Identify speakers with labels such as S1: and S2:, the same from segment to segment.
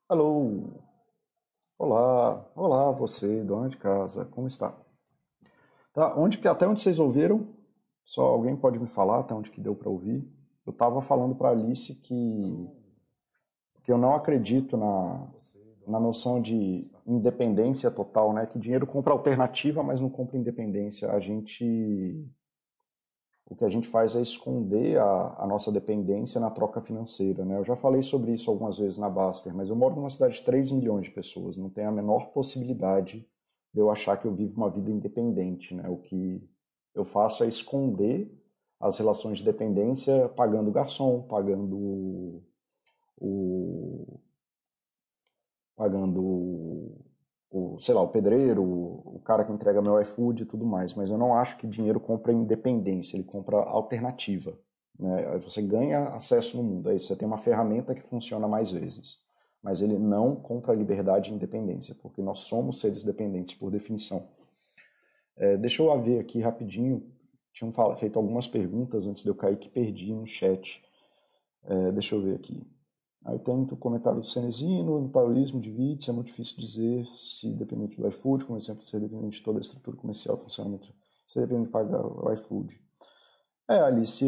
S1: Alô, olá, olá você, dona de casa, como está? Tá, até onde vocês ouviram? Só alguém pode me falar até onde que deu para ouvir? Eu estava falando para Alice que eu não acredito na noção de independência total, né? Que dinheiro compra alternativa, mas não compra independência. O que a gente faz é esconder a nossa dependência na troca financeira, né? Eu já falei sobre isso algumas vezes na Baster, mas eu moro numa cidade de 3 milhões de pessoas, não tem a menor possibilidade de eu achar que eu vivo uma vida independente, né? O que eu faço é esconder as relações de dependência pagando o garçom, o, sei lá, o pedreiro, o cara que entrega meu iFood e tudo mais, mas eu não acho que dinheiro compra independência, ele compra alternativa. Né? Aí você ganha acesso no mundo, aí você tem uma ferramenta que funciona mais vezes, mas ele não compra liberdade e independência, porque nós somos seres dependentes por definição. Deixa eu ver aqui rapidinho, tinham feito algumas perguntas antes de eu cair que perdi no chat. Deixa eu ver aqui. Aí tem o comentário do Cenezino, no taoísmo de Witts, é muito difícil dizer se dependente do iFood, como exemplo, ser dependente de toda a estrutura comercial, funcionamento, ser dependente de pagar o iFood. Alice,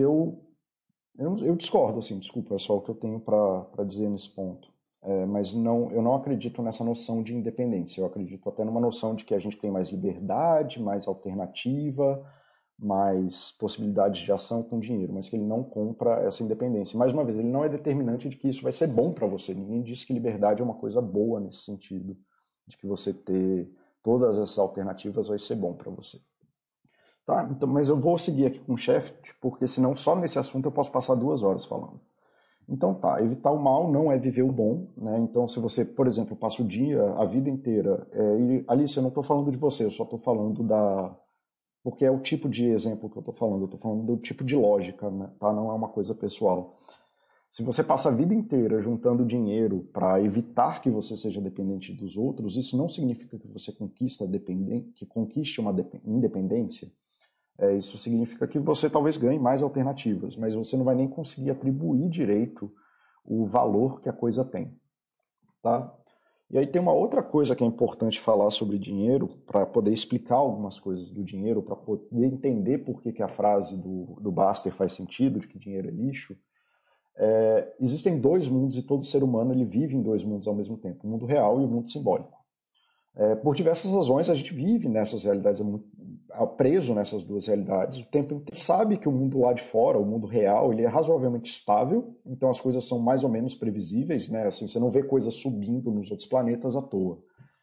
S1: eu discordo, assim, desculpa, é só o que eu tenho para dizer nesse ponto. Mas não, eu não acredito nessa noção de independência, eu acredito até numa noção de que a gente tem mais liberdade, mais alternativa, mais possibilidades de ação com dinheiro, mas que ele não compra essa independência. Mais uma vez, ele não é determinante de que isso vai ser bom para você. Ninguém diz que liberdade é uma coisa boa nesse sentido, de que você ter todas essas alternativas vai ser bom para você. Tá? Então, mas eu vou seguir aqui com o chefe, porque senão só nesse assunto eu posso passar 2 horas falando. Então tá, evitar o mal não é viver o bom, né? Então se você, por exemplo, passa o dia, a vida inteira, Alice, eu não estou falando de você, eu só estou falando porque é o tipo de exemplo que eu estou falando do tipo de lógica, né? Tá? Não é uma coisa pessoal. Se você passa a vida inteira juntando dinheiro para evitar que você seja dependente dos outros, isso não significa que você que conquiste uma independência. Isso significa que você talvez ganhe mais alternativas, mas você não vai nem conseguir atribuir direito o valor que a coisa tem, tá? E aí tem uma outra coisa que é importante falar sobre dinheiro, para poder explicar algumas coisas do dinheiro, para poder entender por que a frase do Baster faz sentido, de que dinheiro é lixo. Existem dois mundos e todo ser humano ele vive em dois mundos ao mesmo tempo, o mundo real e o mundo simbólico. Por diversas razões a gente vive nessas realidades, preso nessas duas realidades o tempo inteiro. Sabe que o mundo lá de fora, o mundo real, ele é razoavelmente estável, então as coisas são mais ou menos previsíveis, né? Assim, você não vê coisas subindo nos outros planetas à toa.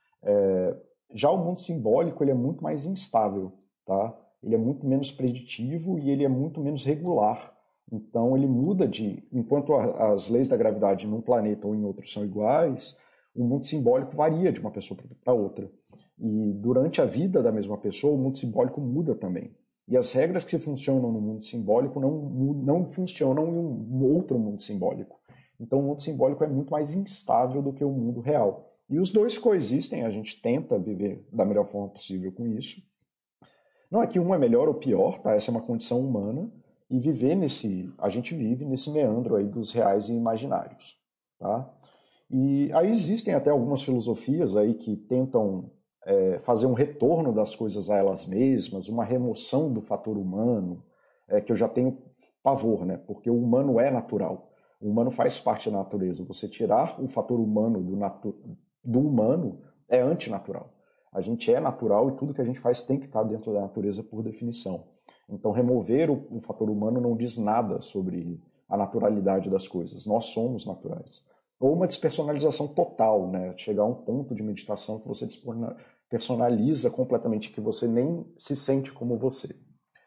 S1: Já o mundo simbólico ele é muito mais instável, tá? Ele é muito menos preditivo e ele é muito menos regular. Então ele muda enquanto as leis da gravidade num planeta ou em outro são iguais, o mundo simbólico varia de uma pessoa para outra. E durante a vida da mesma pessoa, o mundo simbólico muda também. E as regras que funcionam no mundo simbólico não funcionam em um outro mundo simbólico. Então o mundo simbólico é muito mais instável do que o mundo real. E os dois coexistem, a gente tenta viver da melhor forma possível com isso. Não é que um é melhor ou pior, tá? Essa é uma condição humana. E a gente vive nesse meandro aí dos reais e imaginários, tá? E aí existem até algumas filosofias aí que tentam fazer um retorno das coisas a elas mesmas, uma remoção do fator humano, que eu já tenho pavor, né? Porque o humano é natural. O humano faz parte da natureza. Você tirar o fator humano do humano é antinatural. A gente é natural e tudo que a gente faz tem que estar dentro da natureza por definição. Então, remover o fator humano não diz nada sobre a naturalidade das coisas. Nós somos naturais. Ou uma despersonalização total, né? Chegar a um ponto de meditação que você personaliza completamente, que você nem se sente como você.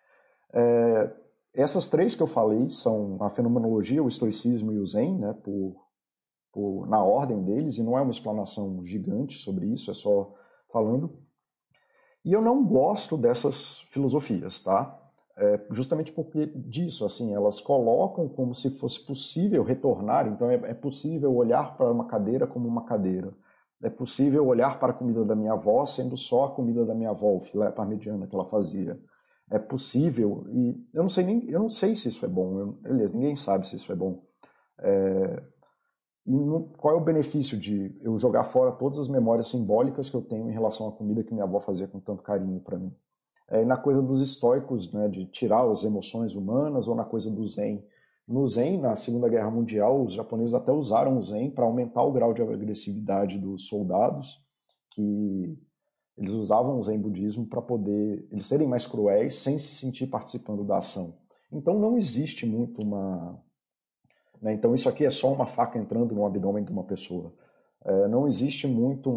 S1: Essas três que eu falei são a fenomenologia, o estoicismo e o zen, né? Na ordem deles, e não é uma explanação gigante sobre isso, é só falando. E eu não gosto dessas filosofias, tá? Justamente porque disso, assim, elas colocam como se fosse possível retornar, então é possível olhar para uma cadeira como uma cadeira. É possível olhar para a comida da minha avó sendo só a comida da minha avó, o filé parmegiana que ela fazia. É possível, e eu não sei se isso é bom, aliás, ninguém sabe se isso é bom. qual é o benefício de eu jogar fora todas as memórias simbólicas que eu tenho em relação à comida que minha avó fazia com tanto carinho para mim? Na coisa dos estoicos, né, de tirar as emoções humanas, ou na coisa do Zen. No Zen, na Segunda Guerra Mundial, os japoneses até usaram o Zen para aumentar o grau de agressividade dos soldados, que eles usavam o Zen budismo para poder eles serem mais cruéis sem se sentir participando da ação. Então não existe muito uma... Né, então isso aqui é só uma faca entrando no abdômen de uma pessoa. Não existe muito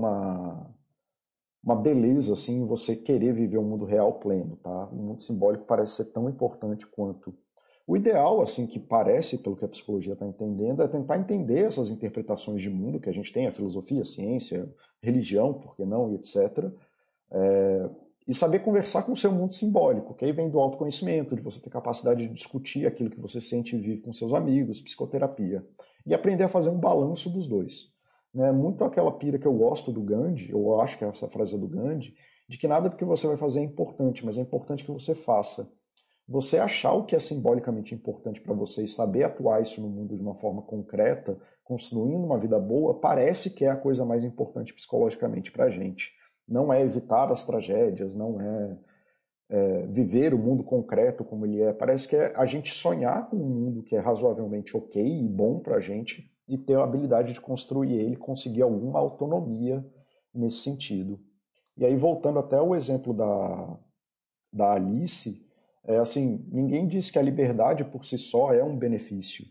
S1: uma beleza assim em você querer viver um mundo real pleno, tá? O mundo simbólico parece ser tão importante quanto. O ideal, assim, que parece, pelo que a psicologia está entendendo, é tentar entender essas interpretações de mundo que a gente tem, a filosofia, a ciência, religião, por que não, e etc. E saber conversar com o seu mundo simbólico, que aí vem do autoconhecimento, de você ter capacidade de discutir aquilo que você sente e vive com seus amigos, psicoterapia, e aprender a fazer um balanço dos dois. Né? Muito aquela pira que eu gosto do Gandhi, eu acho que essa frase é do Gandhi, de que nada do que você vai fazer é importante, mas é importante que você faça. Você achar o que é simbolicamente importante para você e saber atuar isso no mundo de uma forma concreta, construindo uma vida boa, parece que é a coisa mais importante psicologicamente para a gente. Não é evitar as tragédias, não é, viver o mundo concreto como ele é. Parece que é a gente sonhar com um mundo que é razoavelmente ok e bom para a gente e ter a habilidade de construir ele, conseguir alguma autonomia nesse sentido. E aí, voltando até o exemplo da Alice, assim, ninguém diz que a liberdade por si só é um benefício.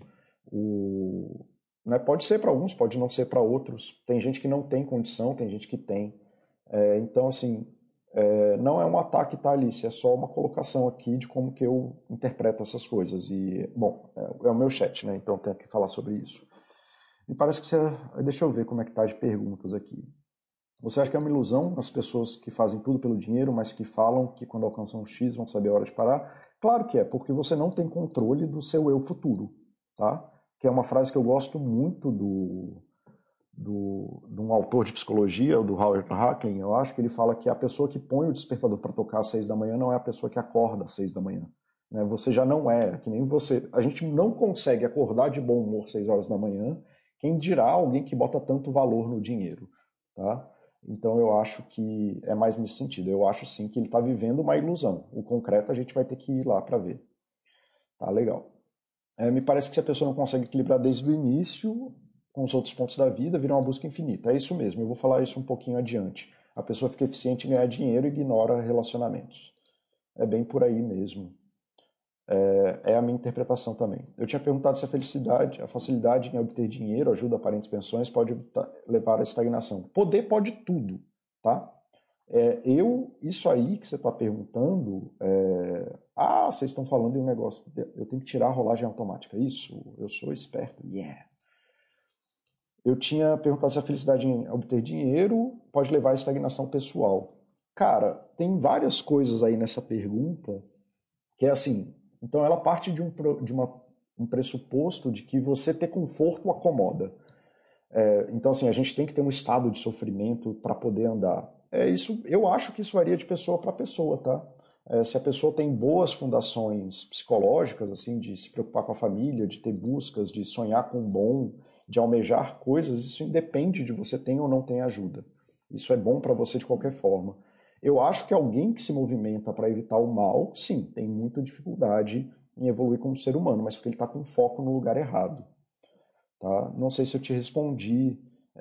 S1: Né, pode ser para alguns, pode não ser para outros. Tem gente que não tem condição, tem gente que tem. Então, assim, não é um ataque, tá, Alice? É só uma colocação aqui de como que eu interpreto essas coisas. E, bom, é o meu chat, né? Então eu tenho que falar sobre isso. E parece que você... Deixa eu ver como é que tá de perguntas aqui. Você acha que é uma ilusão as pessoas que fazem tudo pelo dinheiro, mas que falam que quando alcançam um X vão saber a hora de parar? Claro que é, porque você não tem controle do seu eu futuro, tá? Que é uma frase que eu gosto muito de um autor de psicologia, do Howard Hacklin, eu acho que ele fala que a pessoa que põe o despertador para tocar às 6 da manhã não é a pessoa que acorda às 6 da manhã. Né? Você já não é, que nem você. A gente não consegue acordar de bom humor às 6 horas da manhã, quem dirá alguém que bota tanto valor no dinheiro, tá? Então eu acho que é mais nesse sentido. Eu acho sim que ele está vivendo uma ilusão. O concreto a gente vai ter que ir lá para ver. Tá legal. Me parece que se a pessoa não consegue equilibrar desde o início com os outros pontos da vida, vira uma busca infinita. É isso mesmo, eu vou falar isso um pouquinho adiante. A pessoa fica eficiente em ganhar dinheiro e ignora relacionamentos. É bem por aí mesmo. É a minha interpretação também. Eu tinha perguntado se a facilidade em obter dinheiro, ajuda a parentes, pensões, pode levar à estagnação. Poder pode tudo, tá? Isso aí que você está perguntando, vocês estão falando em um negócio, eu tenho que tirar a rolagem automática. Isso, eu sou esperto, yeah. Eu tinha perguntado se a felicidade em obter dinheiro pode levar à estagnação pessoal. Cara, tem várias coisas aí nessa pergunta que é assim, então ela parte de um pressuposto de que você ter conforto acomoda. Então assim, a gente tem que ter um estado de sofrimento para poder andar. Isso, eu acho que isso varia de pessoa para pessoa, tá? Se a pessoa tem boas fundações psicológicas, assim, de se preocupar com a família, de ter buscas, de sonhar com o bom, de almejar coisas, isso independe de você ter ou não ter ajuda. Isso é bom para você de qualquer forma. Eu acho que alguém que se movimenta para evitar o mal, sim, tem muita dificuldade em evoluir como ser humano, mas porque ele está com foco no lugar errado. Tá? Não sei se eu te respondi,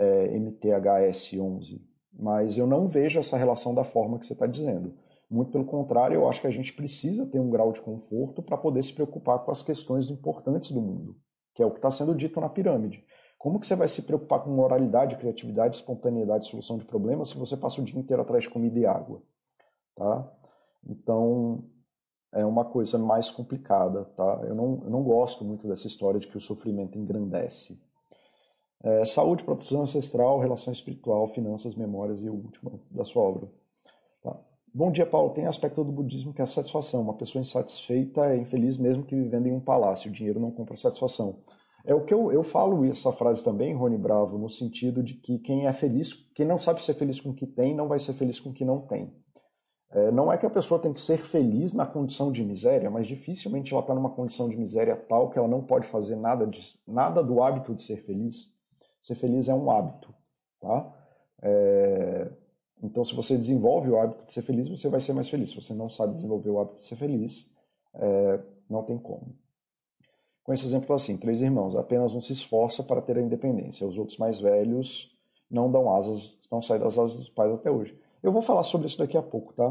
S1: MTHS11, mas eu não vejo essa relação da forma que você está dizendo. Muito pelo contrário, eu acho que a gente precisa ter um grau de conforto para poder se preocupar com as questões importantes do mundo, que é o que está sendo dito na pirâmide. Como que você vai se preocupar com moralidade, criatividade, espontaneidade, solução de problemas se você passa o dia inteiro atrás de comida e água? Tá? Então, é uma coisa mais complicada. Tá? Eu não gosto muito dessa história de que o sofrimento engrandece. Saúde, proteção ancestral, relação espiritual, finanças, memórias e o último da sua obra. Tá? Bom dia, Paulo. Tem aspecto do budismo que é a satisfação. Uma pessoa insatisfeita é infeliz mesmo que vivendo em um palácio. O dinheiro não compra satisfação. É o que eu falo essa frase também, Rony Bravo, no sentido de que quem é feliz, quem não sabe ser feliz com o que tem, não vai ser feliz com o que não tem. Não é que a pessoa tem que ser feliz na condição de miséria, mas dificilmente ela está numa condição de miséria tal que ela não pode fazer nada do hábito de ser feliz. Ser feliz é um hábito, tá? Então, se você desenvolve o hábito de ser feliz, você vai ser mais feliz. Se você não sabe desenvolver o hábito de ser feliz, não tem como. Com esse exemplo assim, 3 irmãos, apenas um se esforça para ter a independência. Os outros mais velhos não dão asas, não saem das asas dos pais até hoje. Eu vou falar sobre isso daqui a pouco, tá?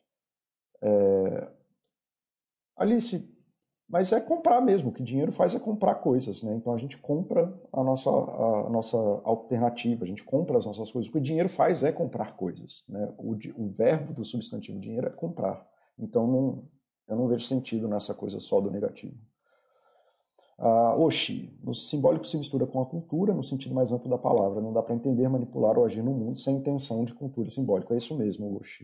S1: Alice, mas é comprar mesmo, o que dinheiro faz é comprar coisas, né? Então a gente compra a nossa alternativa, a gente compra as nossas coisas. O que o dinheiro faz é comprar coisas, né? O verbo do substantivo dinheiro é comprar. Então eu não vejo sentido nessa coisa só do negativo. Oxi, o simbólico se mistura com a cultura no sentido mais amplo da palavra. Não dá para entender, manipular ou agir no mundo sem intenção de cultura simbólica. É isso mesmo, Oxi.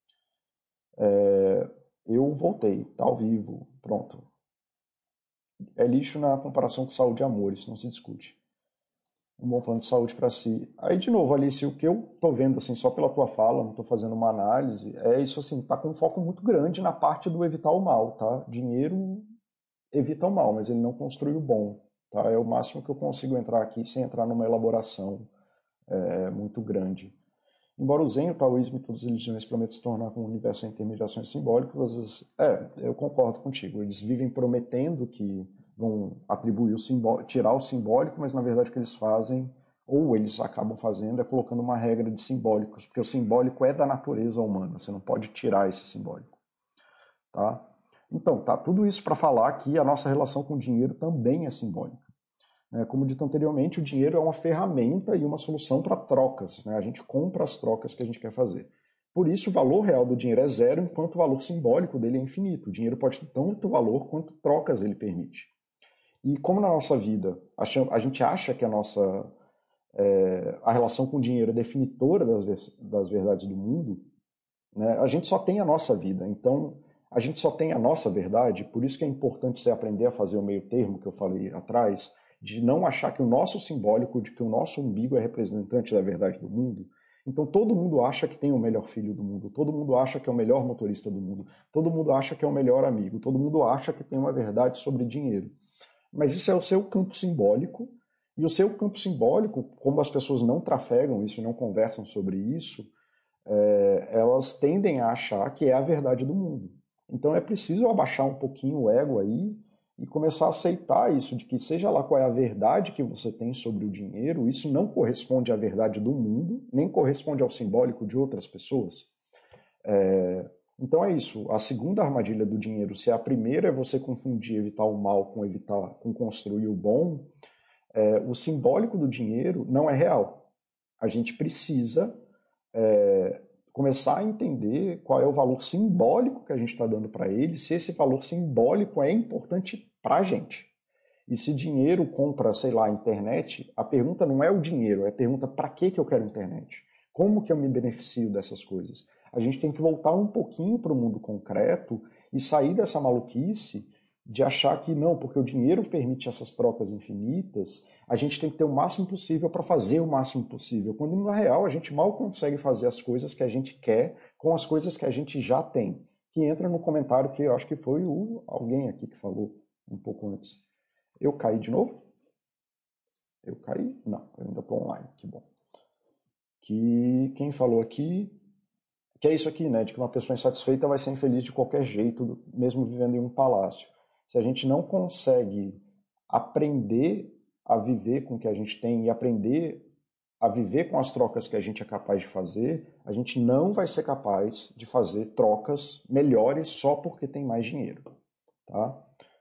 S1: Eu voltei, tá ao vivo, pronto. É lixo na comparação com saúde e amor, isso não se discute. Um bom plano de saúde para si. Aí, de novo, Alice, o que eu tô vendo, assim, só pela tua fala, não tô fazendo uma análise, é isso, assim, tá com um foco muito grande na parte do evitar o mal, tá? Dinheiro evita o mal, mas ele não construi o bom, tá? É o máximo que eu consigo entrar aqui sem entrar numa elaboração muito grande. Embora o Zen, o taoísmo e todas as religiões prometam se tornar um universo sem intermediações simbólicas, às vezes, eu concordo contigo. Eles vivem prometendo que vão atribuir o simbólico, tirar o simbólico, mas na verdade o que eles fazem, ou eles acabam fazendo, é colocando uma regra de simbólicos, porque o simbólico é da natureza humana, você não pode tirar esse simbólico. Tá? Então, tá tudo isso para falar que a nossa relação com o dinheiro também é simbólica. Como dito anteriormente, o dinheiro é uma ferramenta e uma solução para trocas. Né? A gente compra as trocas que a gente quer fazer. Por isso, o valor real do dinheiro é zero, enquanto o valor simbólico dele é infinito. O dinheiro pode ter tanto valor quanto trocas ele permite. E como na nossa vida a gente acha que a relação com o dinheiro é definitora das verdades do mundo, né? A gente só tem a nossa vida. Então, a gente só tem a nossa verdade. Por isso que é importante você aprender a fazer o meio termo que eu falei atrás, de não achar que o nosso simbólico, de que o nosso umbigo é representante da verdade do mundo. Então todo mundo acha que tem o melhor filho do mundo, todo mundo acha que é o melhor motorista do mundo, todo mundo acha que é o melhor amigo, todo mundo acha que tem uma verdade sobre dinheiro. Mas isso é o seu campo simbólico, e o seu campo simbólico, como as pessoas não trafegam isso e não conversam sobre isso, elas tendem a achar que é a verdade do mundo. Então é preciso abaixar um pouquinho o ego aí e começar a aceitar isso, de que seja lá qual é a verdade que você tem sobre o dinheiro, isso não corresponde à verdade do mundo, nem corresponde ao simbólico de outras pessoas. Então é isso, a segunda armadilha do dinheiro, se a primeira é você confundir evitar o mal com construir o bom, o simbólico do dinheiro não é real. A gente precisa começar a entender qual é o valor simbólico que a gente está dando para ele, se esse valor simbólico é importante para a gente. E se dinheiro compra, sei lá, internet, a pergunta não é o dinheiro, é a pergunta para que eu quero internet? Como que eu me beneficio dessas coisas? A gente tem que voltar um pouquinho para o mundo concreto e sair dessa maluquice de achar que não, porque o dinheiro permite essas trocas infinitas, a gente tem que ter o máximo possível para fazer o máximo possível, quando na real a gente mal consegue fazer as coisas que a gente quer com as coisas que a gente já tem. Que entra no comentário que eu acho que foi alguém aqui que falou um pouco antes. Eu caí de novo? Eu caí? Não, eu ainda estou online, que bom. Que quem falou aqui, que é isso aqui, né, de que uma pessoa insatisfeita vai ser infeliz de qualquer jeito, mesmo vivendo em um palácio. Se a gente não consegue aprender a viver com o que a gente tem e aprender a viver com as trocas que a gente é capaz de fazer, a gente não vai ser capaz de fazer trocas melhores só porque tem mais dinheiro, tá?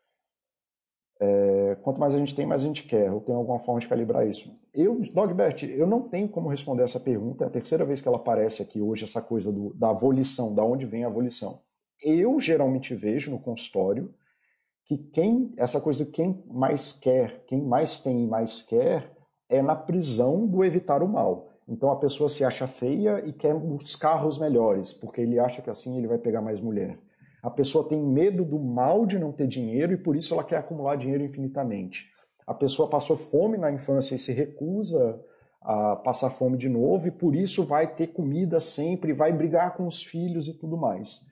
S1: Quanto mais a gente tem, mais a gente quer. Ou tem alguma forma de calibrar isso? Dogbert, eu não tenho como responder essa pergunta. É a terceira vez que ela aparece aqui hoje, essa coisa da volição, da onde vem a volição. Eu geralmente vejo no consultório que essa coisa de quem mais quer, quem mais tem e mais quer, é na prisão do evitar o mal. Então a pessoa se acha feia e quer os carros melhores, porque ele acha que assim ele vai pegar mais mulher. A pessoa tem medo do mal de não ter dinheiro e por isso ela quer acumular dinheiro infinitamente. A pessoa passou fome na infância e se recusa a passar fome de novo e por isso vai ter comida sempre, vai brigar com os filhos e tudo mais.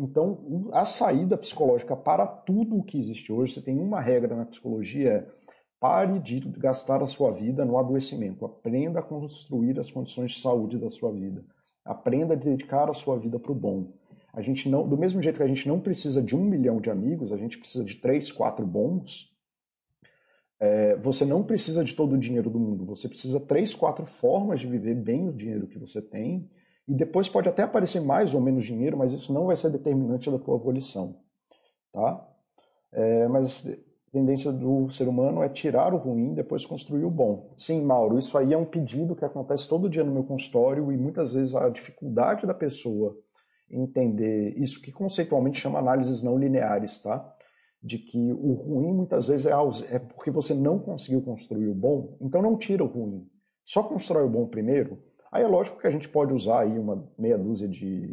S1: Então, a saída psicológica para tudo o que existe hoje, você tem uma regra na psicologia, Pare de gastar a sua vida no adoecimento. Aprenda a construir as condições de saúde da sua vida. Aprenda a dedicar a sua vida para o bom. A gente não, do mesmo jeito que a gente não precisa de 1 milhão de amigos, a gente precisa de 3, 4 bons. Você não precisa de todo o dinheiro do mundo. Você precisa 3, 4 formas de viver bem o dinheiro que você tem. E depois pode até aparecer mais ou menos dinheiro, mas isso não vai ser determinante da tua volição. Tá? Mas a tendência do ser humano é tirar o ruim e depois construir o bom. Sim, Mauro, isso aí é um pedido que acontece todo dia no meu consultório e muitas vezes a dificuldade da pessoa em entender isso, que conceitualmente chama análises não lineares, tá? De que o ruim muitas vezes é porque você não conseguiu construir o bom, então não tira o ruim. Só constrói o bom primeiro. Aí é lógico que a gente pode usar aí uma meia dúzia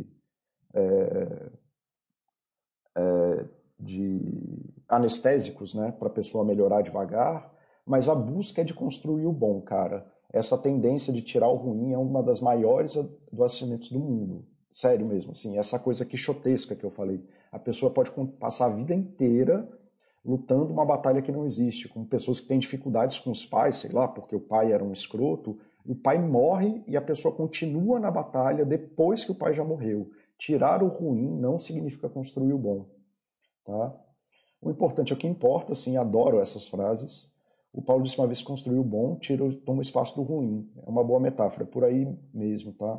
S1: de anestésicos, né, para a pessoa melhorar devagar, mas a busca é de construir o bom, cara. Essa tendência de tirar o ruim é uma das maiores adoecimentos do mundo. Sério mesmo, assim, essa coisa quixotesca que eu falei. A pessoa pode passar a vida inteira lutando uma batalha que não existe, com pessoas que têm dificuldades com os pais, sei lá, porque o pai era um escroto, o pai morre e a pessoa continua na batalha depois que o pai já morreu. Tirar o ruim não significa construir o bom. Tá? O importante é o que importa, assim, adoro essas frases. O Paulo disse uma vez que construiu o bom, toma o espaço do ruim. É uma boa metáfora, é por aí mesmo, tá?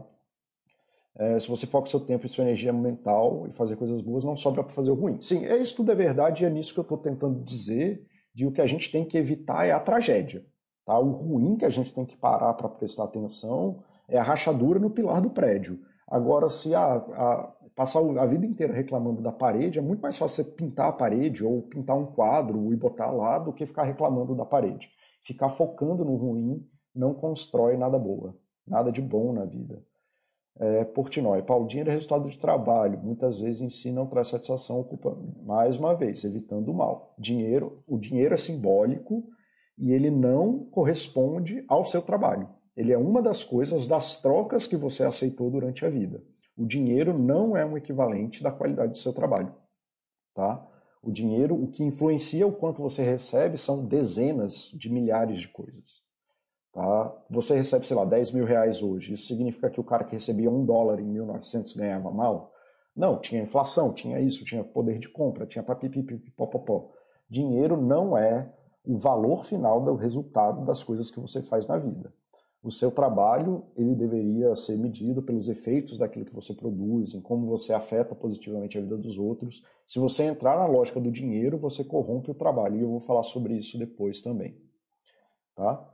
S1: Se você foca o seu tempo e sua energia mental e fazer coisas boas, não sobra para fazer o ruim. Sim, isso tudo é verdade e é nisso que eu estou tentando dizer, de o que a gente tem que evitar é a tragédia. Tá? O ruim que a gente tem que parar para prestar atenção é a rachadura no pilar do prédio. Agora, se passar a vida inteira reclamando da parede, é muito mais fácil você pintar a parede ou pintar um quadro e botar lá do que ficar reclamando da parede. Ficar focando no ruim não constrói nada boa, nada de bom na vida. Portnoy, Paulo, dinheiro é resultado de trabalho. Muitas vezes em si não traz satisfação, ocupa, mais uma vez, evitando o mal. O dinheiro é simbólico e ele não corresponde ao seu trabalho. Ele é uma das coisas, das trocas que você aceitou durante a vida. O dinheiro não é um equivalente da qualidade do seu trabalho. Tá? O dinheiro, o que influencia o quanto você recebe são dezenas de milhares de coisas. Tá? Você recebe, sei lá, 10 mil reais hoje. Isso significa que o cara que recebia $1 em 1900 ganhava mal? Não, tinha inflação, tinha isso, tinha poder de compra, tinha papipipipopopó. Dinheiro não é o valor final do resultado das coisas que você faz na vida. O seu trabalho, ele deveria ser medido pelos efeitos daquilo que você produz, em como você afeta positivamente a vida dos outros. Se você entrar na lógica do dinheiro, você corrompe o trabalho. E eu vou falar sobre isso depois também. Tá?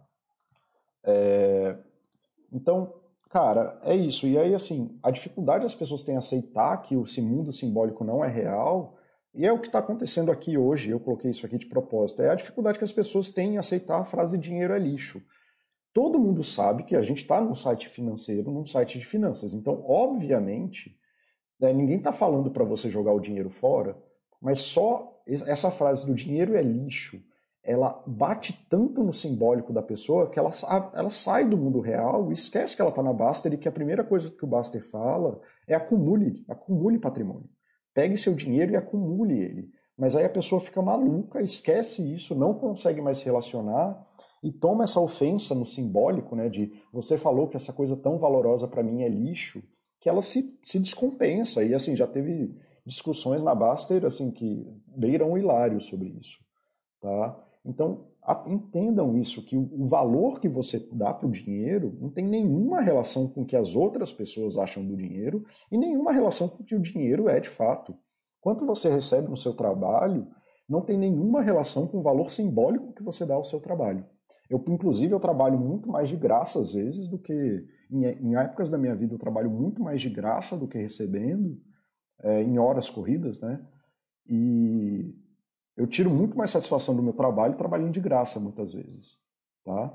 S1: Então, cara, é isso. E aí, assim, a dificuldade das pessoas têm em aceitar que esse mundo simbólico não é real, e é o que está acontecendo aqui hoje, eu coloquei isso aqui de propósito, é a dificuldade que as pessoas têm em aceitar a frase dinheiro é lixo. Todo mundo sabe que a gente está num site financeiro, num site de finanças. Então, obviamente, ninguém está falando para você jogar o dinheiro fora, mas só essa frase do dinheiro é lixo, ela bate tanto no simbólico da pessoa que ela sai do mundo real e esquece que ela está na Baster e que a primeira coisa que o Baster fala é acumule patrimônio. Pegue seu dinheiro e acumule ele. Mas aí a pessoa fica maluca, esquece isso, não consegue mais se relacionar e toma essa ofensa no simbólico, né, de você falou que essa coisa tão valorosa para mim é lixo, que ela se descompensa. E assim, já teve discussões na Baster assim, que beiram o hilário sobre isso. Tá? Então, entendam isso, que o valor que você dá para o dinheiro não tem nenhuma relação com o que as outras pessoas acham do dinheiro e nenhuma relação com o que o dinheiro é de fato. Quanto você recebe no seu trabalho, não tem nenhuma relação com o valor simbólico que você dá ao seu trabalho. Inclusive, eu trabalho muito mais de graça às vezes do que... Em épocas da minha vida, eu trabalho muito mais de graça do que recebendo, em horas corridas, né? E eu tiro muito mais satisfação do meu trabalho trabalhando de graça, muitas vezes. Tá?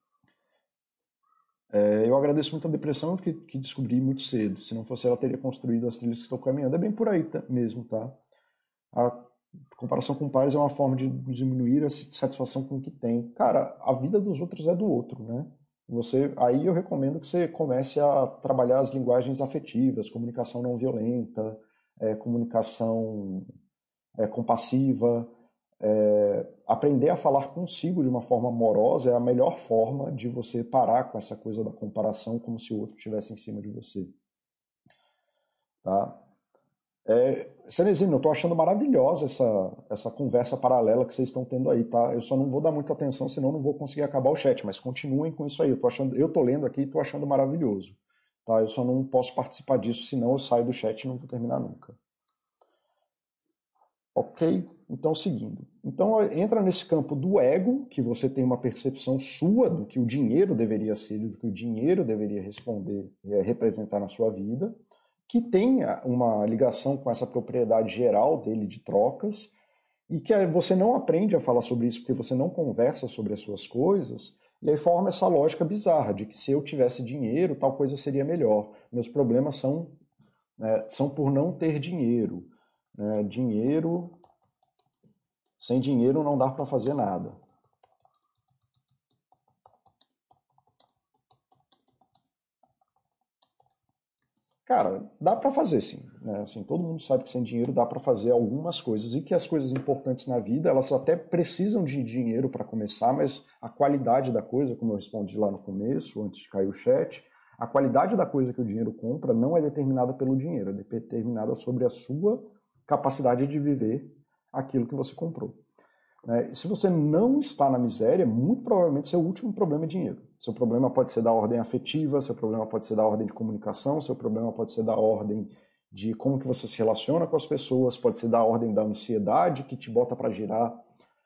S1: Eu agradeço muito a depressão que descobri muito cedo. Se não fosse ela, teria construído as trilhas que estou caminhando. É bem por aí mesmo, tá? A comparação com pares é uma forma de diminuir a satisfação com o que tem. Cara, a vida dos outros é do outro, né? Aí eu recomendo que você comece a trabalhar as linguagens afetivas, comunicação não violenta, comunicação compassiva, Aprender a falar consigo de uma forma amorosa é a melhor forma de você parar com essa coisa da comparação como se o outro estivesse em cima de você. Tá? Cenezino, eu estou achando maravilhosa essa conversa paralela que vocês estão tendo aí, tá? Eu só não vou dar muita atenção, senão não vou conseguir acabar o chat, mas continuem com isso aí. Eu tô lendo aqui e estou achando maravilhoso. Tá? Eu só não posso participar disso, senão eu saio do chat e não vou terminar nunca. Ok? Então, seguindo. Então, entra nesse campo do ego, que você tem uma percepção sua do que o dinheiro deveria ser, do que o dinheiro deveria responder, representar na sua vida, que tem uma ligação com essa propriedade geral dele de trocas, e que você não aprende a falar sobre isso porque você não conversa sobre as suas coisas, e aí forma essa lógica bizarra de que se eu tivesse dinheiro, tal coisa seria melhor. Meus problemas são por não ter dinheiro. Sem dinheiro não dá para fazer nada. Cara, dá para fazer sim, né? Assim, todo mundo sabe que sem dinheiro dá para fazer algumas coisas e que as coisas importantes na vida, elas até precisam de dinheiro para começar, mas a qualidade da coisa, como eu respondi lá no começo, antes de cair o chat, a qualidade da coisa que o dinheiro compra não é determinada pelo dinheiro, é determinada sobre a sua capacidade de viver aquilo que você comprou. Se você não está na miséria, muito provavelmente seu último problema é dinheiro. Seu problema pode ser da ordem afetiva, seu problema pode ser da ordem de comunicação, seu problema pode ser da ordem de como que você se relaciona com as pessoas, pode ser da ordem da ansiedade que te bota para girar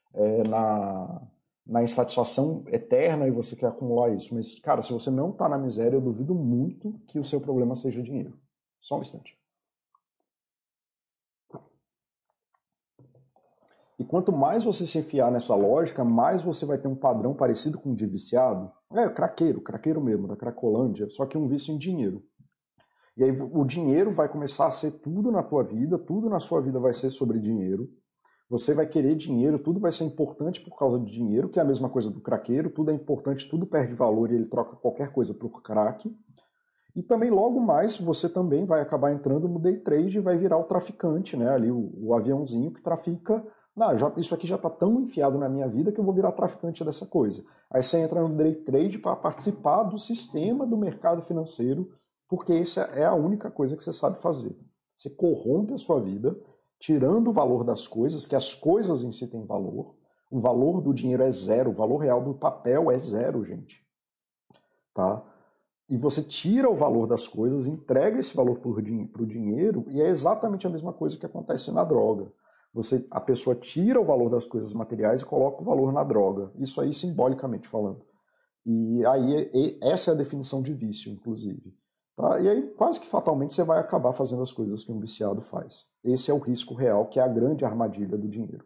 S1: na insatisfação eterna e você quer acumular isso. Mas, cara, se você não está na miséria, eu duvido muito que o seu problema seja dinheiro. Só um instante. E quanto mais você se enfiar nessa lógica, mais você vai ter um padrão parecido com o de viciado. Craqueiro mesmo, da Cracolândia, só que um vício em dinheiro. E aí o dinheiro vai começar a ser tudo na tua vida, tudo na sua vida vai ser sobre dinheiro. Você vai querer dinheiro, tudo vai ser importante por causa de dinheiro, que é a mesma coisa do craqueiro, tudo é importante, tudo perde valor e ele troca qualquer coisa por crack. E também logo mais você também vai acabar entrando no day trade e vai virar o traficante, né? Ali o aviãozinho que trafica. Não, isso aqui já está tão enfiado na minha vida que eu vou virar traficante dessa coisa. Aí você entra no day trade para participar do sistema do mercado financeiro, porque essa é a única coisa que você sabe fazer. Você corrompe a sua vida, tirando o valor das coisas, que as coisas em si têm valor. O valor do dinheiro é zero, o valor real do papel é zero, gente. Tá? E você tira o valor das coisas, entrega esse valor para o dinheiro, e é exatamente a mesma coisa que acontece na droga. A pessoa tira o valor das coisas materiais e coloca o valor na droga. Isso aí simbolicamente falando. E aí essa é a definição de vício, inclusive. Tá? E aí quase que fatalmente você vai acabar fazendo as coisas que um viciado faz. Esse é o risco real, que é a grande armadilha do dinheiro.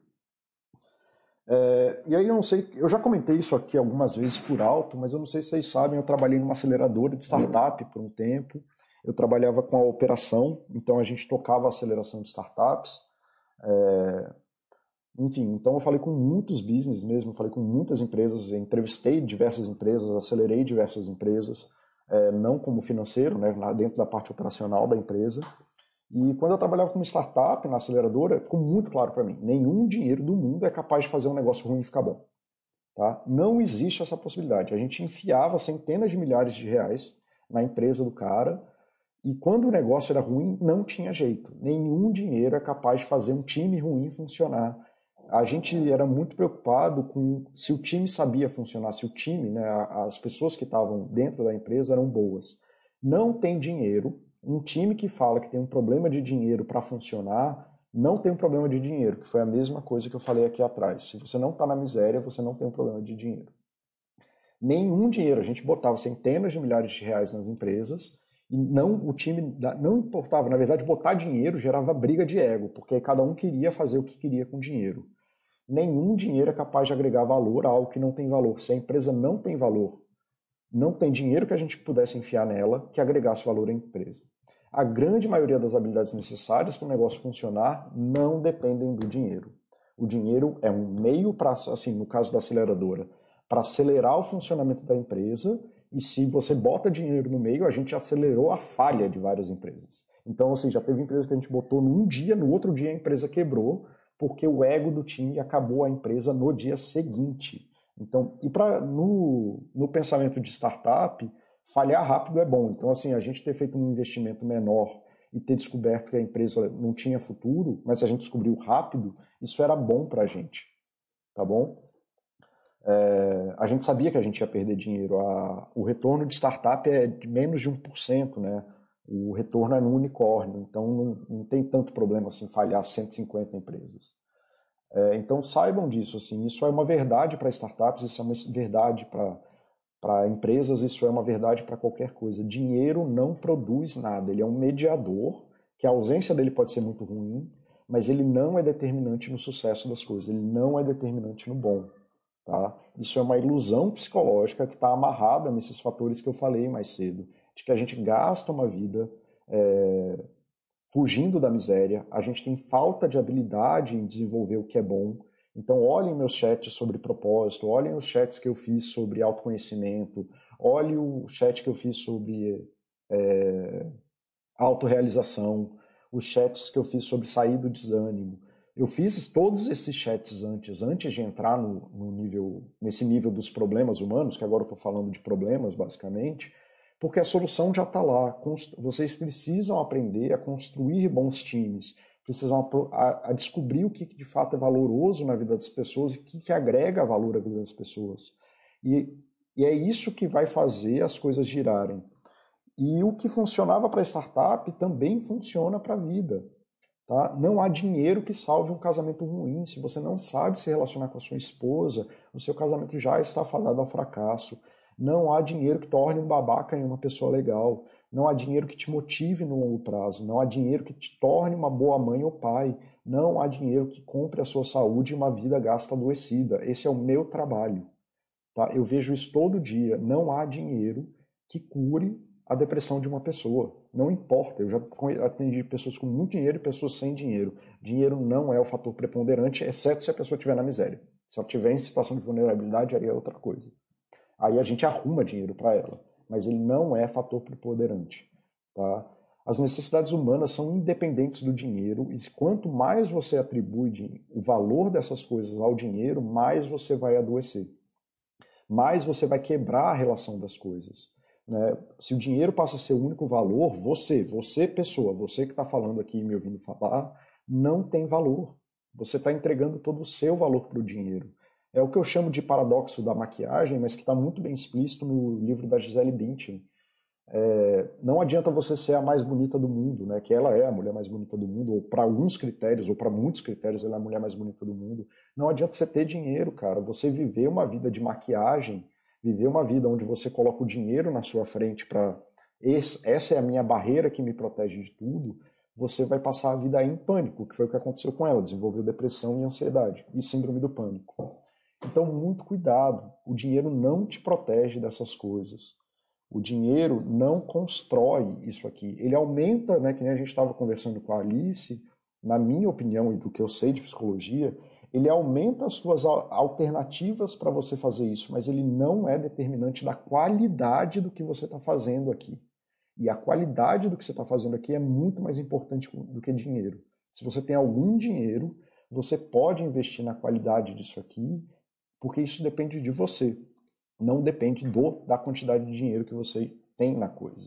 S1: E aí eu não sei, eu já comentei isso aqui algumas vezes por alto, mas eu não sei se vocês sabem, eu trabalhei numa aceleradora de startup por um tempo. Eu trabalhava com a operação, então a gente tocava a aceleração de startups. Enfim, então eu falei com muitos business mesmo, falei com muitas empresas, entrevistei diversas empresas, acelerei diversas empresas, não como financeiro, né, dentro da parte operacional da empresa. E quando eu trabalhava como startup na aceleradora, ficou muito claro para mim, nenhum dinheiro do mundo é capaz de fazer um negócio ruim ficar bom. Tá? Não existe essa possibilidade. A gente enfiava centenas de milhares de reais na empresa do cara, e quando o negócio era ruim, não tinha jeito. Nenhum dinheiro é capaz de fazer um time ruim funcionar. A gente era muito preocupado com se o time sabia funcionar, se o time, né, as pessoas que estavam dentro da empresa eram boas. Não tem dinheiro. Um time que fala que tem um problema de dinheiro para funcionar, não tem um problema de dinheiro, que foi a mesma coisa que eu falei aqui atrás. Se você não está na miséria, você não tem um problema de dinheiro. Nenhum dinheiro. A gente botava centenas de milhares de reais nas empresas e o time não importava. Na verdade, botar dinheiro gerava briga de ego, porque cada um queria fazer o que queria com o dinheiro. Nenhum dinheiro é capaz de agregar valor a algo que não tem valor. Se a empresa não tem valor, não tem dinheiro que a gente pudesse enfiar nela que agregasse valor à empresa. A grande maioria das habilidades necessárias para o negócio funcionar não dependem do dinheiro. O dinheiro é um meio para, assim, no caso da aceleradora, para acelerar o funcionamento da empresa, e se você bota dinheiro no meio, a gente acelerou a falha de várias empresas. Então, assim, já teve empresa que a gente botou num dia, no outro dia a empresa quebrou, porque o ego do time acabou a empresa no dia seguinte. Então, no pensamento de startup, falhar rápido é bom. Então, assim, a gente ter feito um investimento menor e ter descoberto que a empresa não tinha futuro, mas a gente descobriu rápido, isso era bom para a gente, tá bom? A gente sabia que a gente ia perder dinheiro. O retorno de startup é de menos de 1%, né? O retorno é no unicórnio, então não tem tanto problema assim falhar 150 empresas. Então saibam disso, assim, isso é uma verdade para startups, isso é uma verdade para empresas, isso é uma verdade para qualquer coisa. Dinheiro não produz nada, ele é um mediador, que a ausência dele pode ser muito ruim, mas ele não é determinante no sucesso das coisas, ele não é determinante no bom. Tá? Isso é uma ilusão psicológica que está amarrada nesses fatores que eu falei mais cedo, de que a gente gasta uma vida fugindo da miséria, a gente tem falta de habilidade em desenvolver o que é bom. Então, olhem meus chats sobre propósito, olhem os chats que eu fiz sobre autoconhecimento, olhem o chat que eu fiz sobre autorrealização, os chats que eu fiz sobre sair do desânimo. Eu fiz todos esses chats antes de entrar nesse nível dos problemas humanos, que agora eu estou falando de problemas, basicamente, porque a solução já está lá. Vocês precisam aprender a construir bons times, precisam a descobrir o que de fato é valoroso na vida das pessoas e o que agrega valor à vida das pessoas. E, e é isso que vai fazer as coisas girarem. E o que funcionava para startup também funciona para a vida. Tá? Não há dinheiro que salve um casamento ruim. Se você não sabe se relacionar com a sua esposa, o seu casamento já está fadado ao fracasso. Não há dinheiro que torne um babaca em uma pessoa legal. Não há dinheiro que te motive no longo prazo. Não há dinheiro que te torne uma boa mãe ou pai. Não há dinheiro que compre a sua saúde e uma vida gasta adoecida. Esse é o meu trabalho. Tá? Eu vejo isso todo dia. Não há dinheiro que cure a depressão de uma pessoa. Não importa. Eu já atendi pessoas com muito dinheiro e pessoas sem dinheiro. Dinheiro não é o fator preponderante, exceto se a pessoa estiver na miséria. Se ela estiver em situação de vulnerabilidade, aí é outra coisa. Aí a gente arruma dinheiro para ela. Mas ele não é fator preponderante. Tá? As necessidades humanas são independentes do dinheiro e quanto mais você atribui o valor dessas coisas ao dinheiro, mais você vai adoecer. Mais você vai quebrar a relação das coisas. Né? Se o dinheiro passa a ser o único valor, você pessoa, você que está falando aqui e me ouvindo falar, não tem valor. Você está entregando todo o seu valor para o dinheiro. É o que eu chamo de paradoxo da maquiagem, mas que está muito bem explícito no livro da Gisele Bündchen. Não adianta você ser a mais bonita do mundo, né? Que ela é a mulher mais bonita do mundo, ou para alguns critérios, ou para muitos critérios, ela é a mulher mais bonita do mundo. Não adianta você ter dinheiro, cara. Você viver uma vida de maquiagem, viver uma vida onde você coloca o dinheiro na sua frente para essa é a minha barreira que me protege de tudo, você vai passar a vida em pânico, que foi o que aconteceu com ela, desenvolveu depressão e ansiedade e síndrome do pânico. Então, muito cuidado. O dinheiro não te protege dessas coisas. O dinheiro não constrói isso aqui. Ele aumenta, né, que nem a gente estava conversando com a Alice, na minha opinião e do que eu sei de psicologia, ele aumenta as suas alternativas para você fazer isso, mas ele não é determinante da qualidade do que você está fazendo aqui. E a qualidade do que você está fazendo aqui é muito mais importante do que dinheiro. Se você tem algum dinheiro, você pode investir na qualidade disso aqui, porque isso depende de você. Não depende da quantidade de dinheiro que você tem na coisa.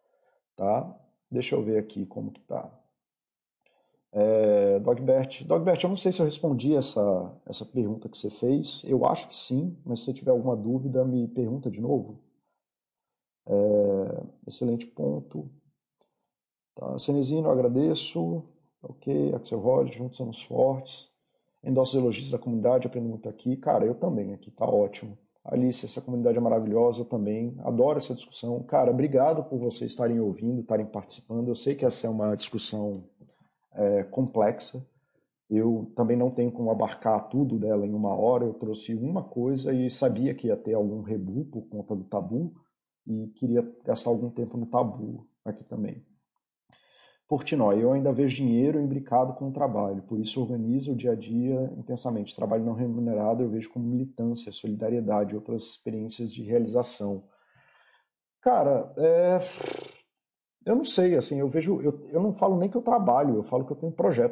S1: Tá? Deixa eu ver aqui como que tá. Dogbert, eu não sei se eu respondi essa pergunta que você fez. Eu acho que sim, mas se você tiver alguma dúvida, me pergunta de novo. Excelente ponto. Tá. Cenezino, agradeço. Ok, Axel Rod, juntos somos fortes. Endosso os elogios da comunidade, aprendo muito aqui. Cara, eu também, aqui tá ótimo. Alice, essa comunidade é maravilhosa, eu também adoro essa discussão. Cara, obrigado por vocês estarem ouvindo, estarem participando. Eu sei que essa é uma discussão complexa. Eu também não tenho como abarcar tudo dela em uma hora. Eu trouxe uma coisa e sabia que ia ter algum rebu por conta do tabu e queria gastar algum tempo no tabu aqui também. Portnoy, eu ainda vejo dinheiro imbricado com o trabalho, por isso organizo o dia a dia intensamente. Trabalho não remunerado eu vejo como militância, solidariedade, outras experiências de realização. Cara, eu não sei, assim, eu não falo nem que eu trabalho, eu falo que eu tenho projetos.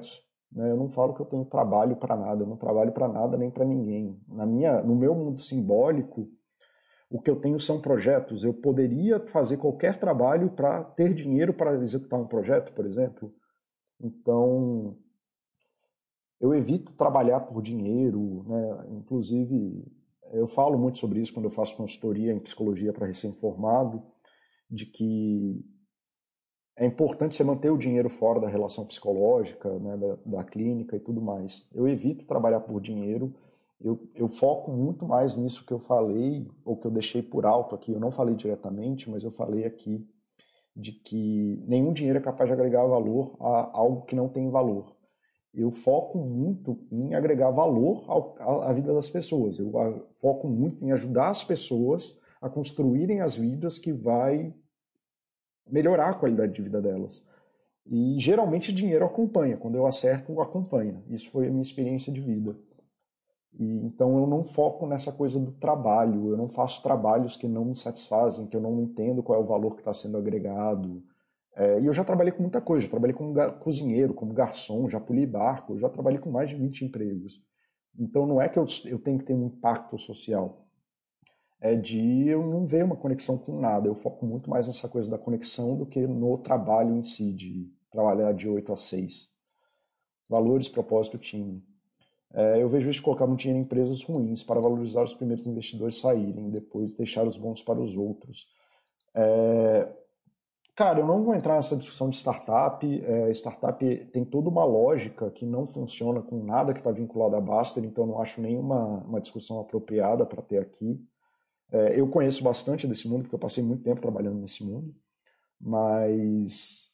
S1: né? Eu não falo que eu tenho trabalho para nada, eu não trabalho para nada nem para ninguém. No meu mundo simbólico, o que eu tenho são projetos. Eu poderia fazer qualquer trabalho para ter dinheiro para executar um projeto, por exemplo. Então, eu evito trabalhar por dinheiro, né? Inclusive, eu falo muito sobre isso quando eu faço consultoria em psicologia para recém-formado, de que é importante você manter o dinheiro fora da relação psicológica, né, da clínica e tudo mais. Eu evito trabalhar por dinheiro, eu foco muito mais nisso que eu falei, ou que eu deixei por alto aqui, eu não falei diretamente, mas eu falei aqui, de que nenhum dinheiro é capaz de agregar valor a algo que não tem valor. Eu foco muito em agregar valor à vida das pessoas, eu foco muito em ajudar as pessoas a construírem as vidas que vai melhorar a qualidade de vida delas. E geralmente dinheiro acompanha, quando eu acerto, acompanha. Isso foi a minha experiência de vida. E então eu não foco nessa coisa do trabalho, eu não faço trabalhos que não me satisfazem, que eu não entendo qual é o valor que está sendo agregado. E eu já trabalhei com muita coisa, já trabalhei como cozinheiro, como garçom, já puli barco, eu já trabalhei com mais de 20 empregos. Então não é que eu tenho que ter um impacto social, é de eu não ver uma conexão com nada. Eu foco muito mais nessa coisa da conexão do que no trabalho em si, de trabalhar de 8 a 6. Valores, propósito, time. Eu vejo isso colocar muito dinheiro em empresas ruins para valorizar os primeiros investidores saírem, depois deixar os bons para os outros. Cara, eu não vou entrar nessa discussão de startup. Startup tem toda uma lógica que não funciona com nada que está vinculado à Baster, então eu não acho nenhuma uma discussão apropriada para ter aqui. Eu conheço bastante desse mundo, porque eu passei muito tempo trabalhando nesse mundo, mas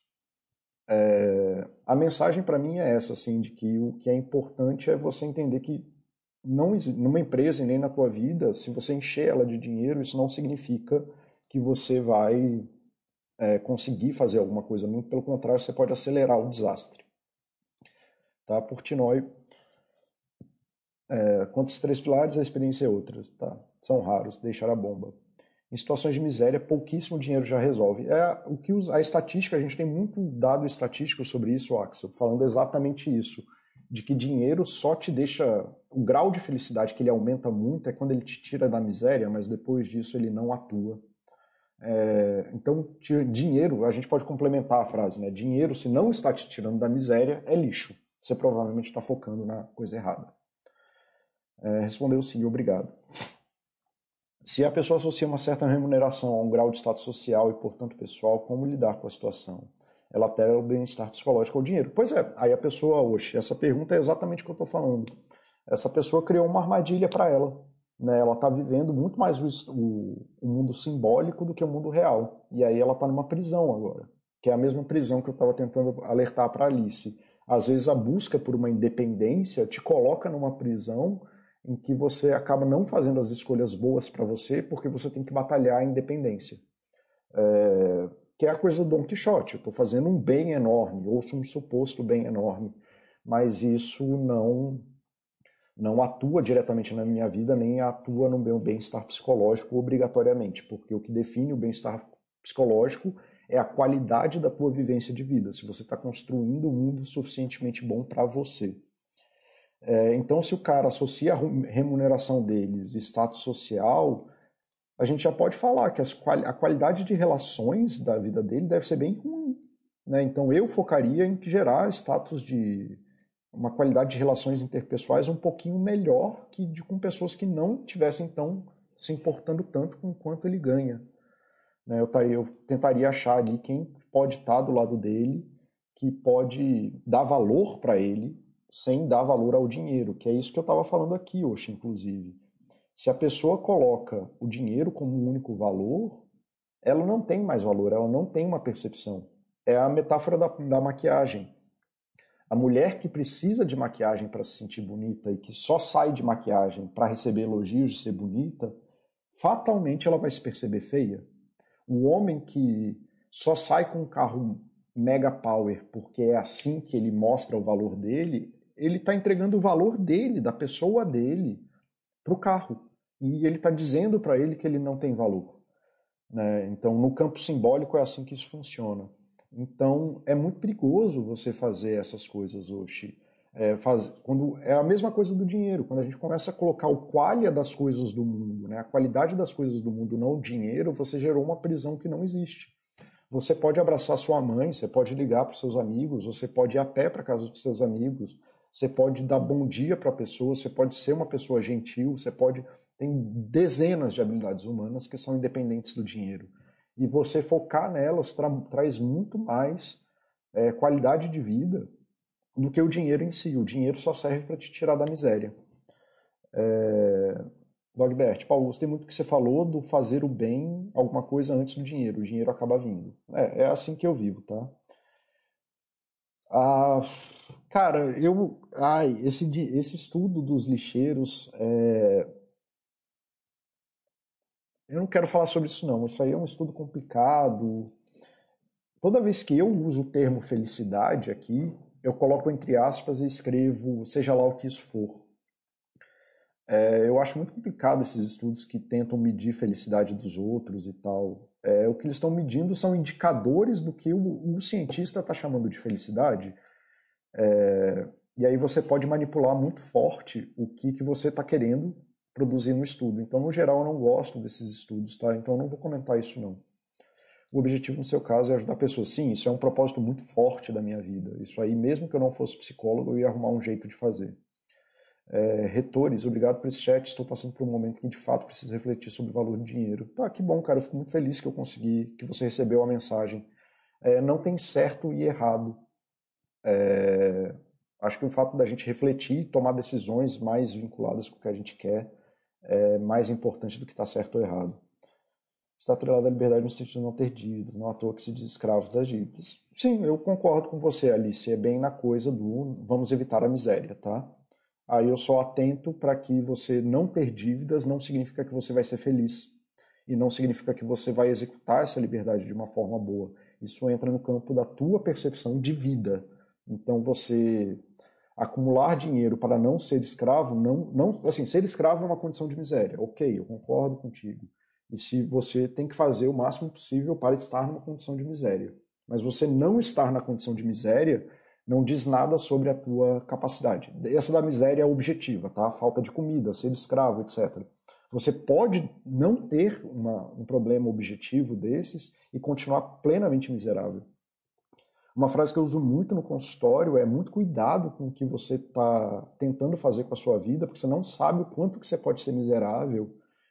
S1: a mensagem para mim é essa, assim, de que o que é importante é você entender que não, numa empresa e nem na tua vida, se você encher ela de dinheiro, isso não significa que você vai conseguir fazer alguma coisa. Muito pelo contrário, você pode acelerar o desastre. Tá? Portnoy, quanto aos três pilares, a experiência é outra. Tá? São raros, deixar a bomba. Em situações de miséria, pouquíssimo dinheiro já resolve. A estatística, a gente tem muito dado estatístico sobre isso, Axel, falando exatamente isso, de que dinheiro só te deixa, o grau de felicidade que ele aumenta muito é quando ele te tira da miséria, mas depois disso ele não atua. Então, dinheiro, a gente pode complementar a frase, né? Dinheiro, se não está te tirando da miséria, é lixo. Você provavelmente está focando na coisa errada. Respondeu sim, obrigado. Se a pessoa associa uma certa remuneração a um grau de status social e, portanto, pessoal, como lidar com a situação? Ela altera o bem-estar psicológico ao dinheiro. Pois é, aí a pessoa, oxe, essa pergunta é exatamente o que eu estou falando. Essa pessoa criou uma armadilha para ela. Né? Ela está vivendo muito mais o mundo simbólico do que o mundo real. E aí ela está numa prisão agora, que é a mesma prisão que eu estava tentando alertar para Alice. Às vezes a busca por uma independência te coloca numa prisão em que você acaba não fazendo as escolhas boas para você porque você tem que batalhar a independência. Que é a coisa do Dom Quixote. Eu estou fazendo um bem enorme, ou um suposto bem enorme, mas isso não atua diretamente na minha vida, nem atua no meu bem-estar psicológico obrigatoriamente, porque o que define o bem-estar psicológico é a qualidade da tua vivência de vida, se você está construindo um mundo suficientemente bom para você. Então, se o cara associa a remuneração deles, status social, a gente já pode falar que a qualidade de relações da vida dele deve ser bem ruim. Né? Então, eu focaria em gerar status de uma qualidade de relações interpessoais um pouquinho melhor com pessoas que não tivessem tão se importando tanto com quanto ele ganha. Né? Eu tentaria achar ali quem pode estar do lado dele, que pode dar valor para ele, sem dar valor ao dinheiro, que é isso que eu estava falando aqui hoje, inclusive. Se a pessoa coloca o dinheiro como um único valor, ela não tem mais valor, ela não tem uma percepção. É a metáfora da maquiagem. A mulher que precisa de maquiagem para se sentir bonita e que só sai de maquiagem para receber elogios de ser bonita, fatalmente ela vai se perceber feia. O homem que só sai com um carro mega power porque é assim que ele mostra o valor dele, ele está entregando o valor dele, da pessoa dele, para o carro. E ele está dizendo para ele que ele não tem valor. Né? Então, no campo simbólico é assim que isso funciona. Então, é muito perigoso você fazer essas coisas hoje. Quando é a mesma coisa do dinheiro, quando a gente começa a colocar o qualia das coisas do mundo, né, a qualidade das coisas do mundo, não o dinheiro, você gerou uma prisão que não existe. Você pode abraçar sua mãe, você pode ligar para os seus amigos, você pode ir a pé para casa dos seus amigos, você pode dar bom dia para a pessoa, você pode ser uma pessoa gentil, você pode... Tem dezenas de habilidades humanas que são independentes do dinheiro. E você focar nelas traz muito mais qualidade de vida do que o dinheiro em si. O dinheiro só serve para te tirar da miséria. Dogbert, Paulo, gostei muito que você falou do fazer o bem, alguma coisa antes do dinheiro. O dinheiro acaba vindo. É assim que eu vivo, tá? Ah, cara, esse estudo dos lixeiros, eu não quero falar sobre isso não. Isso aí é um estudo complicado. Toda vez que eu uso o termo felicidade aqui, eu coloco entre aspas e escrevo seja lá o que isso for. Eu acho muito complicado esses estudos que tentam medir felicidade dos outros e tal. O que eles estão medindo são indicadores do que o cientista está chamando de felicidade. E aí você pode manipular muito forte o que você está querendo produzir no estudo. Então, no geral, eu não gosto desses estudos, tá? Então, eu não vou comentar isso, não. O objetivo, no seu caso, é ajudar pessoas. Sim, isso é um propósito muito forte da minha vida. Isso aí, mesmo que eu não fosse psicólogo, eu ia arrumar um jeito de fazer. Retores, obrigado por esse chat. Estou passando por um momento que, de fato, preciso refletir sobre o valor do dinheiro. Tá, que bom, cara. Eu fico muito feliz que eu consegui, que você recebeu a mensagem. Não tem certo e errado. Acho que o fato da gente refletir e tomar decisões mais vinculadas com o que a gente quer é mais importante do que estar certo ou errado. Está atrelado à liberdade no sentido de não ter dívidas, não à toa que se diz escravo das dívidas. Sim, eu concordo com você, Alice. É bem na coisa do vamos evitar a miséria, tá? Aí eu só atento para que você não ter dívidas não significa que você vai ser feliz. E não significa que você vai executar essa liberdade de uma forma boa. Isso entra no campo da tua percepção de vida. Então você acumular dinheiro para não ser escravo, assim, ser escravo é uma condição de miséria. Ok, eu concordo contigo. E se você tem que fazer o máximo possível para estar numa condição de miséria. Mas você não estar na condição de miséria não diz nada sobre a tua capacidade. Essa da miséria é objetiva, tá? Falta de comida, ser escravo, etc. Você pode não ter um problema objetivo desses e continuar plenamente miserável. Uma frase que eu uso muito no consultório é muito cuidado com o que você está tentando fazer com a sua vida, porque você não sabe o quanto que você pode ser miserável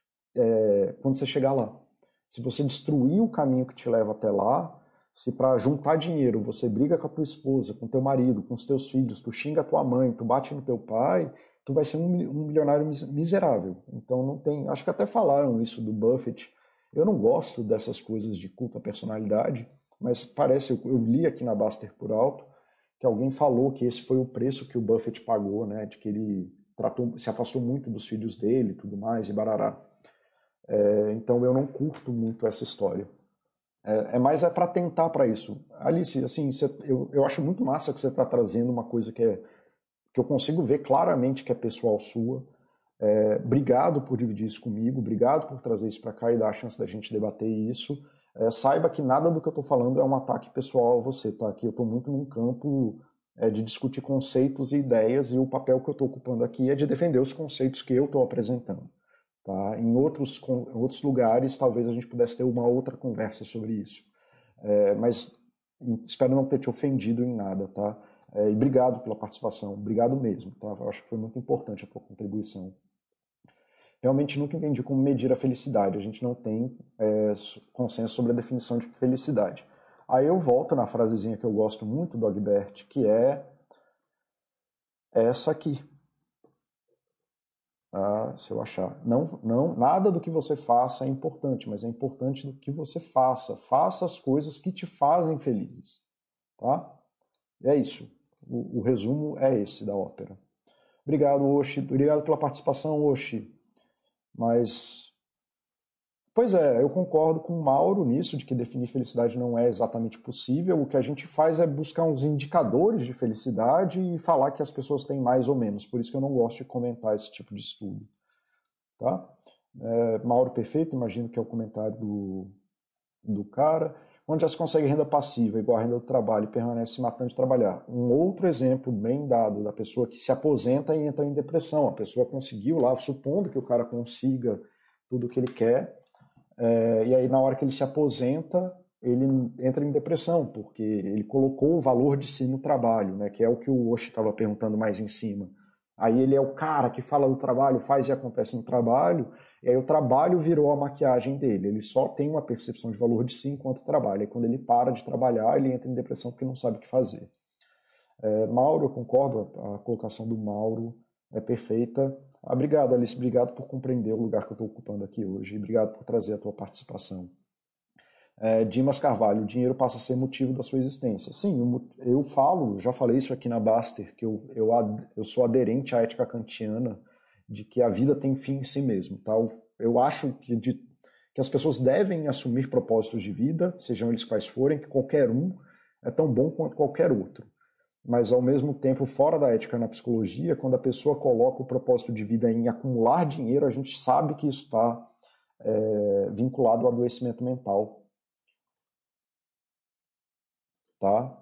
S1: quando você chegar lá. Se você destruir o caminho que te leva até lá, se para juntar dinheiro você briga com a tua esposa, com teu marido, com os teus filhos, tu xinga a tua mãe, tu bate no teu pai, tu vai ser um milionário miserável. Então não tem... Acho que até falaram isso do Buffett. Eu não gosto dessas coisas de culto à personalidade, mas parece, eu li aqui na Baster por alto, que alguém falou que esse foi o preço que o Buffett pagou, né, de que ele se afastou muito dos filhos dele e tudo mais, e barará. Então eu não curto muito essa história. Mais para tentar para isso. Alice, assim, eu acho muito massa que você está trazendo uma coisa que eu consigo ver claramente que é pessoal sua. Obrigado por dividir isso comigo, obrigado por trazer isso para cá e dar a chance da gente debater isso. Saiba que nada do que eu estou falando é um ataque pessoal a você, tá? Que eu estou muito num campo de discutir conceitos e ideias, e o papel que eu estou ocupando aqui é de defender os conceitos que eu estou apresentando. Tá? Em outros lugares, talvez a gente pudesse ter uma outra conversa sobre isso. Mas espero não ter te ofendido em nada, tá? E obrigado pela participação, obrigado mesmo, tá? Eu acho que foi muito importante a tua contribuição. Realmente nunca entendi como medir a felicidade. A gente não tem consenso sobre a definição de felicidade. Aí eu volto na frasezinha que eu gosto muito do Dogbert, que é essa aqui. Se eu achar. Nada do que você faça é importante, mas é importante do que você faça. Faça as coisas que te fazem felizes. Tá? É isso. O resumo é esse da ópera. Obrigado, Oshi. Obrigado pela participação, Oshi. Mas, pois eu concordo com o Mauro nisso, de que definir felicidade não é exatamente possível. O que a gente faz é buscar uns indicadores de felicidade e falar que as pessoas têm mais ou menos. Por isso que eu não gosto de comentar esse tipo de estudo. Tá? Mauro Perfeito, imagino que é o comentário do cara. onde já se consegue renda passiva, igual a renda do trabalho, e permanece se matando de trabalhar. Um outro exemplo bem dado da pessoa que se aposenta e entra em depressão. A pessoa conseguiu lá, supondo que o cara consiga tudo o que ele quer, e aí na hora que ele se aposenta, ele entra em depressão, porque ele colocou o valor de si no trabalho, né, que é o que o Oshi estava perguntando mais em cima. Aí ele é o cara que fala do trabalho, faz e acontece no trabalho, e aí o trabalho virou a maquiagem dele. Ele só tem uma percepção de valor de si enquanto trabalha. E quando ele para de trabalhar, ele entra em depressão porque não sabe o que fazer. Mauro, eu concordo, a colocação do Mauro é perfeita. Obrigado, Alice, obrigado por compreender o lugar que eu estou ocupando aqui hoje. Obrigado por trazer a tua participação. Dimas Carvalho, o dinheiro passa a ser motivo da sua existência. Sim, eu falo, já falei isso aqui na Baster, que eu sou aderente à ética kantiana de que a vida tem fim em si mesmo. Tá? Eu acho que as pessoas devem assumir propósitos de vida, sejam eles quais forem, que qualquer um é tão bom quanto qualquer outro. Mas, ao mesmo tempo, fora da ética na psicologia, quando a pessoa coloca o propósito de vida em acumular dinheiro, a gente sabe que isso está vinculado ao adoecimento mental. Tá?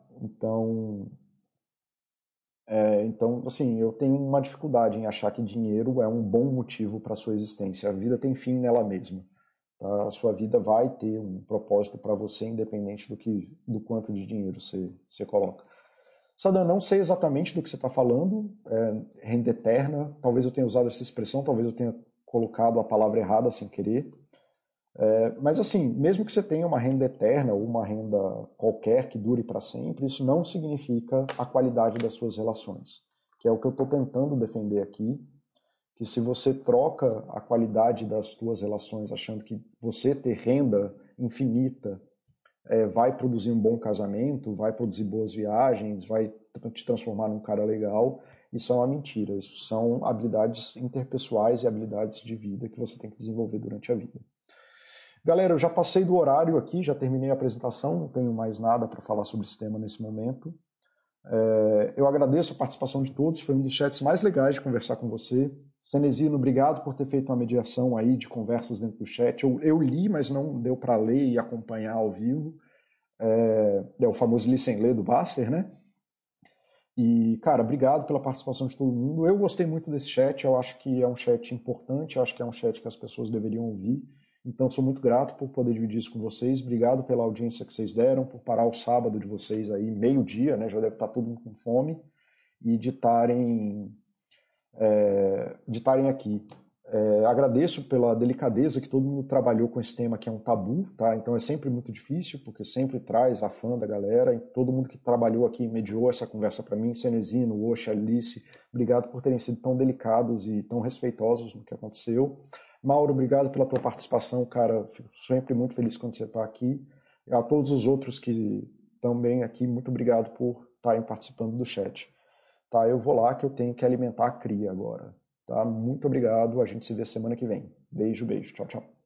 S1: Então, assim, eu tenho uma dificuldade em achar que dinheiro é um bom motivo para a sua existência. A vida tem fim nela mesma. Tá? A sua vida vai ter um propósito para você, independente do quanto de dinheiro você coloca. Sadam, não sei exatamente do que você está falando, renda eterna. Talvez eu tenha usado essa expressão, talvez eu tenha colocado a palavra errada sem querer. Mas assim, mesmo que você tenha uma renda eterna ou uma renda qualquer que dure para sempre, isso não significa a qualidade das suas relações, que é o que eu estou tentando defender aqui, que se você troca a qualidade das suas relações achando que você ter renda infinita vai produzir um bom casamento, vai produzir boas viagens, vai te transformar num cara legal, isso é uma mentira. Isso são habilidades interpessoais e habilidades de vida que você tem que desenvolver durante a vida. Galera, eu já passei do horário aqui, já terminei a apresentação, não tenho mais nada para falar sobre esse tema nesse momento. Eu agradeço a participação de todos, foi um dos chats mais legais de conversar com você. Cenezino, obrigado por ter feito uma mediação aí de conversas dentro do chat. Eu li, mas não deu para ler e acompanhar ao vivo. É o famoso li sem ler do Baster, né? E, cara, obrigado pela participação de todo mundo. Eu gostei muito desse chat, eu acho que é um chat importante, eu acho que é um chat que as pessoas deveriam ouvir. Então, sou muito grato por poder dividir isso com vocês. Obrigado pela audiência que vocês deram, por parar o sábado de vocês aí, meio-dia, né? Já deve estar todo mundo com fome, e de estarem aqui. Agradeço pela delicadeza que todo mundo trabalhou com esse tema que é um tabu, tá? Então é sempre muito difícil, porque sempre traz a fã da galera, e todo mundo que trabalhou aqui mediou essa conversa para mim, Cenezino, Oxa, Alice, obrigado por terem sido tão delicados e tão respeitosos no que aconteceu. Mauro, obrigado pela tua participação, cara, fico sempre muito feliz quando você está aqui. E a todos os outros que também aqui, muito obrigado por estarem participando do chat. Tá, eu vou lá que eu tenho que alimentar a cria agora. Tá? Muito obrigado, a gente se vê semana que vem. Beijo, beijo. Tchau, tchau.